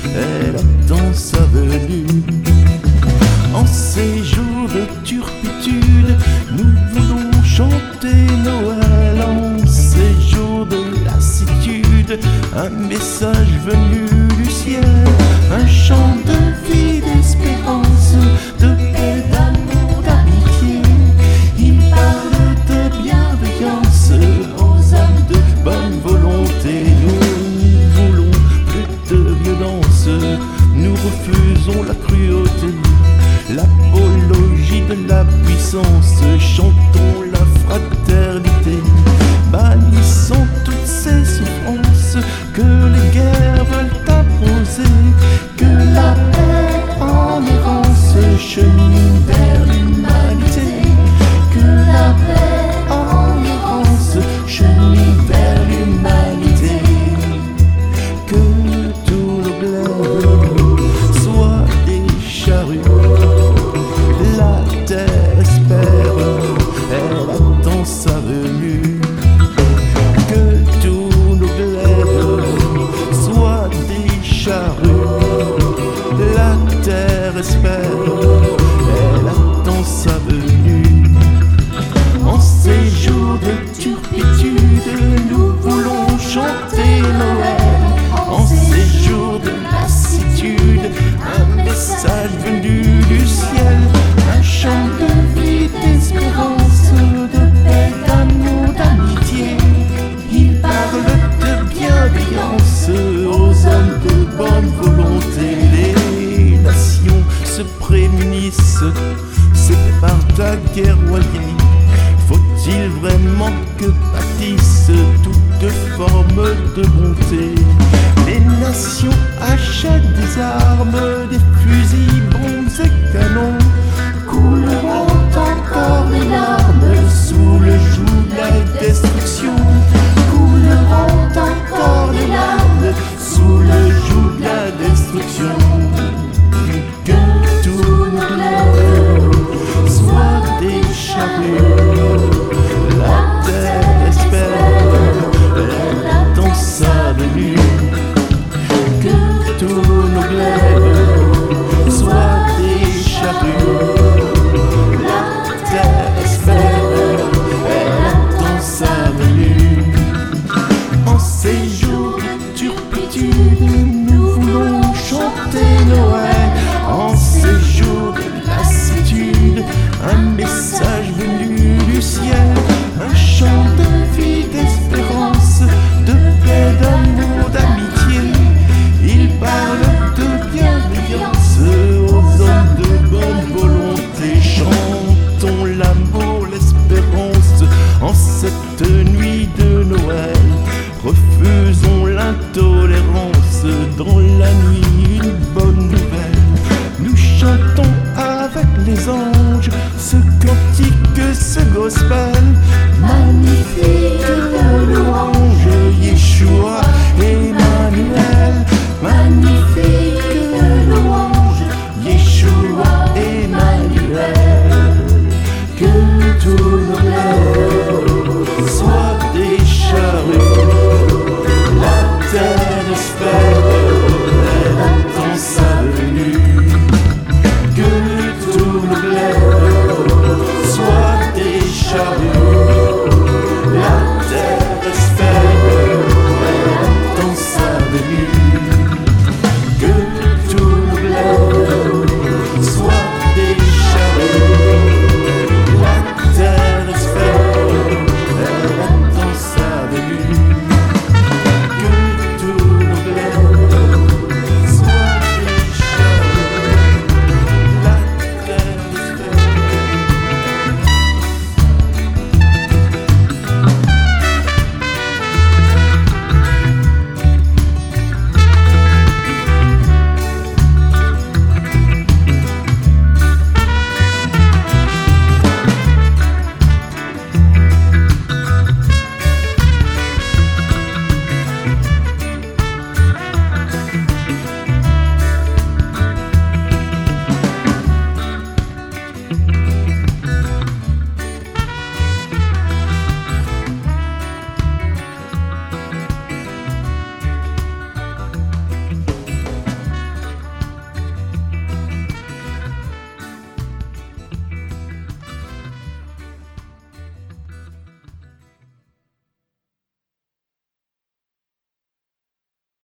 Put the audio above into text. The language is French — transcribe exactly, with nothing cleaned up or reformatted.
elle attend sa venue. En ces jours de turpitude, nous voulons chanter Noël. En ces jours de lassitude, un message venu du ciel, un chant de vie, d'espérance, de paix, d'amour, d'amitié. Il parle de bienveillance aux âmes de bonne volonté. Nous ne voulons plus de violence, nous refusons la cruauté, l'apologie de la puissance. Chantons la fraternité, bannissons toutes ces souffrances que les guerres veulent imposer. Que la paix en errance chemine vers l'humanité. Que la paix en errance chemine vers l'humanité. Que tous nos glaives soient des charrues. La terre espère, elle attend sa venue. Que tous nos glaives soient des charrues. La terre espère, elle attend sa venue. En ces jours de turpitude, nous voulons chanter Noël. En ces jours de lassitude, un message venu du ciel, un chant de vie, d'espérance, de paix, d'amour, d'amitié. Il parle de bienveillance aux hommes de bonne volonté. Les nations se prémunissent, se préparent à guerroyer. Faut-il vraiment que pâtissent toute forme de bonté? Les nations achètent des armes, des fusils, bombes et canons. Couleront encore les larmes sous le joug de la destruction. Couleront encore les larmes sous le joug de la destruction. Que tous nos glaives soient des charrues. La terre espère, elle attend sa venue. Que tous nos glaives soient des charrues. La terre espère, elle attend sa venue. En ces jours de turpitude, nous voulons chanter Noël. En ces jours de lassitude, un message venu du ciel, un chant de vie, d'espérance, de paix, d'amour, d'amitié. Il parle de bienveillance aux hommes de bonne volonté. Chantons l'amour, l'espérance en cette nuit de Noël. Refusons l'intolérance dans la nuit, une bonne nouvelle. Nous chantons avec les anges ce cantique, ce gospel.